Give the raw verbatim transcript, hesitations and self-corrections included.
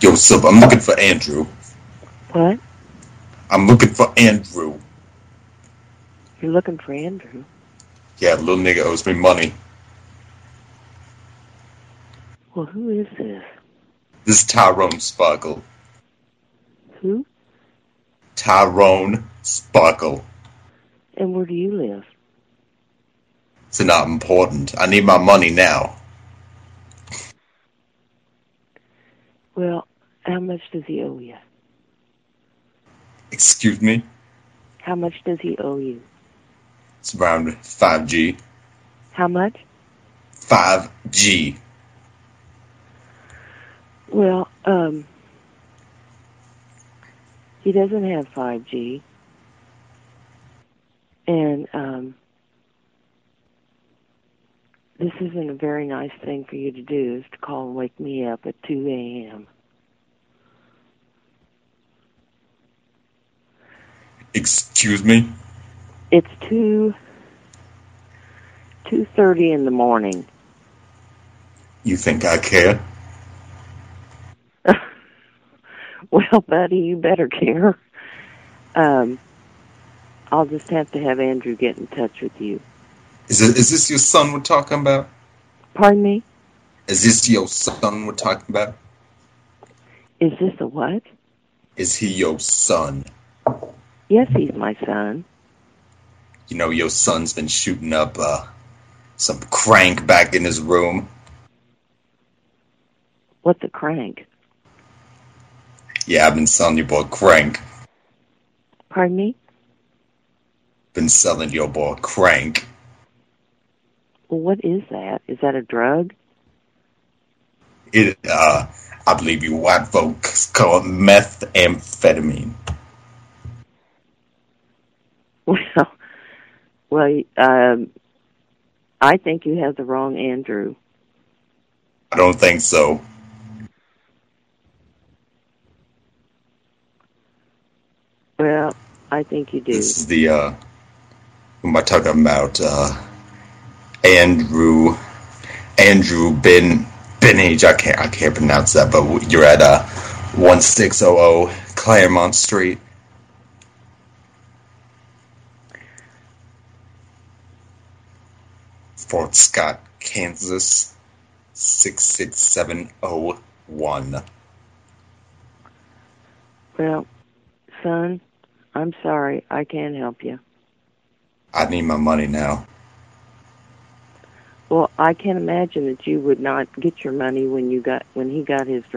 Yo, sup, I'm looking for Andrew. What? I'm looking for Andrew. You're looking for Andrew? Yeah, little nigga owes me money. Well, who is this? This is Tyrone Sparkle. Who? Tyrone Sparkle. And where do you live? It's not important. I need my money now. Well, how much does he owe you? Excuse me? How much does he owe you? It's around five G. How much? five G. Well, um, he doesn't have five G. And, um, this isn't a very nice thing for you to do, is to call and wake me up at two a.m. Excuse me? It's two, two thirty in the morning. You think I care? Well, buddy, you better care. Um, I'll just have to have Andrew get in touch with you. Is it, is this your son we're talking about? Pardon me? Is this your son we're talking about? Is this a what? Is he your son? Yes, he's my son. You know, your son's been shooting up uh, some crank back in his room. What's a crank? Yeah, I've been selling your boy crank. Pardon me? Been selling your boy crank. Well, what is that? Is that a drug? It, uh, I believe you white folks call it methamphetamine. Well, well, um, I think you have the wrong Andrew. I don't think so. Well, I think you do. This is the, uh, who am I talking about? Uh, Andrew, Andrew Ben, Benage, I can't, I can't pronounce that, but you're at, uh, one six hundred Claremont Street. Fort Scott, Kansas, six six seven oh one. Well, son, I'm sorry. I can't help you. I need my money now. Well, I can't imagine that you would not get your money when you got when he got his